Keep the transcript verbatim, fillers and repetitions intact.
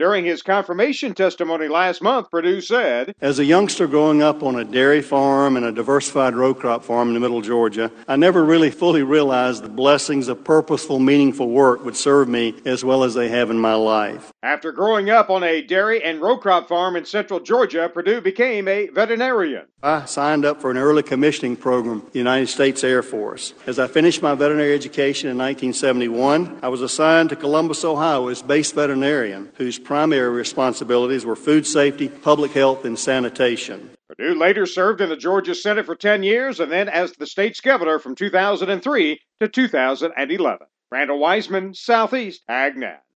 During his confirmation testimony last month, Perdue said, "As a youngster growing up on a dairy farm and a diversified row crop farm in the middle of Georgia, I never really fully realized the blessings of purposeful, meaningful work would serve me as well as they have in my life." After growing up on a dairy and row crop farm in central Georgia, Perdue became a veterinarian. I signed up for an early commissioning program in the United States Air Force. As I finished my veterinary education in nineteen seventy-one, I was assigned to Columbus, Ohio as base veterinarian, whose primary responsibilities were food safety, public health, and sanitation. Perdue later served in the Georgia Senate for ten years and then as the state's governor from two thousand three to two thousand eleven. Randall Wiseman, Southeast AgNet.